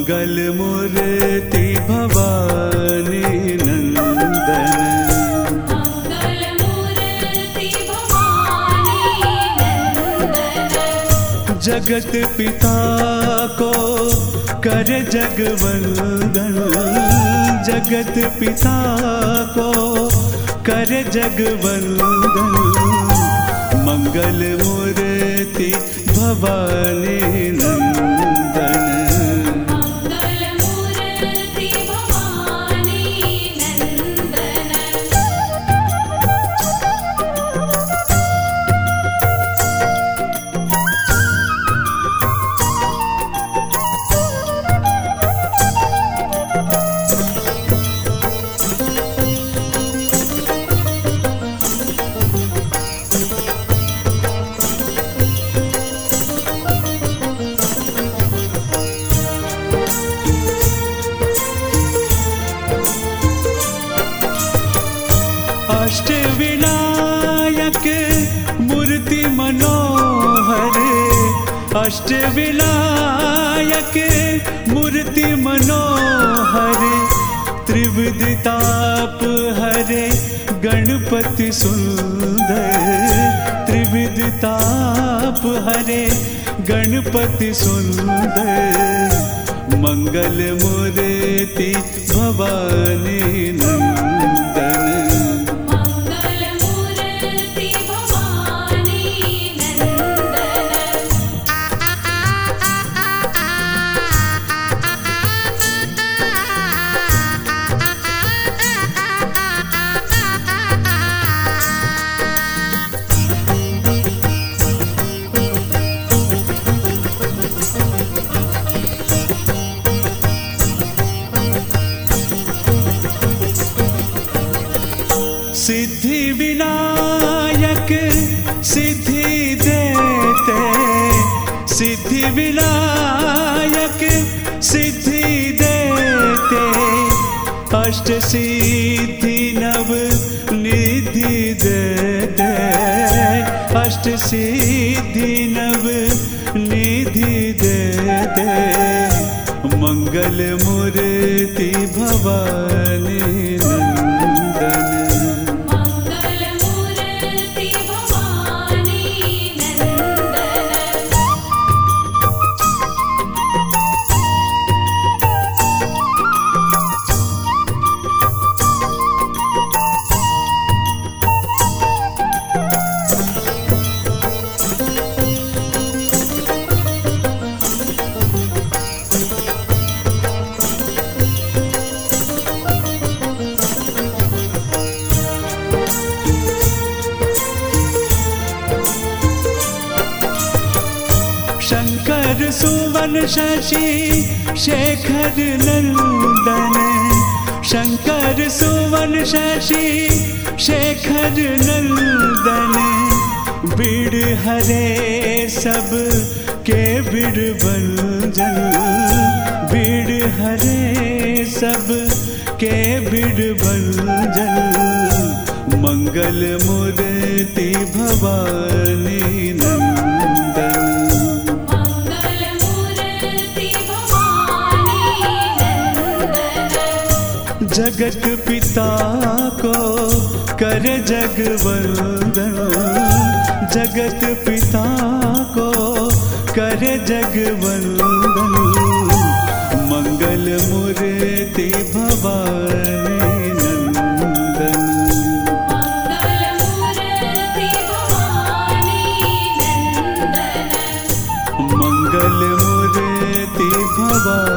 मंगल मूर्ति भवानी नंदन। मंगल मूर्ति भवानी नंदन। जगत पिता को कर जगवंदन, जगत पिता को कर जगवंदन। मंगल मूर्ति भवानी नंदन। मंगल मूर्ति भवानी नंदन। अष्टविनायक मूर्ति मनोहर, अष्टविनायक मूर्ति मनोहर। त्रिविध ताप हरे गणपति सुंदर, त्रिविध ताप हरे गणपति सुंदर। मंगल मूर्ति भवानी नंदन। मंगल मूर्ति भवानी नंदन। सिद्धि विनायक सिद्धि देते, सिद्धि विनायक सिद्धि देते। अष्ट सिद्धि नव निधि देते, अष्ट सिद्धि नव निधि देते। मंगल मूर्ति भवानी नंदन। मंगल मूर्ति भवानी नंदन। शंकर सुवन शशि शेखर नंदन, शंकर सुवन शशि शेखर नंदन। बीड़ हरे सब के बीड़ भंजन, बीड़ हरे सब के बीड़ भंजन। मंगल मूर्ति भवानी नंदन। मंगल मूर्ति भवानी नंदन। जगत पिता को कर जगवंदन, जगत पिता को कर जगवंदन। मंगल मूर्ति भवानी नंदन। मंगल मूर्ति भवानी नंदन। मंगल मूर्ति भवानी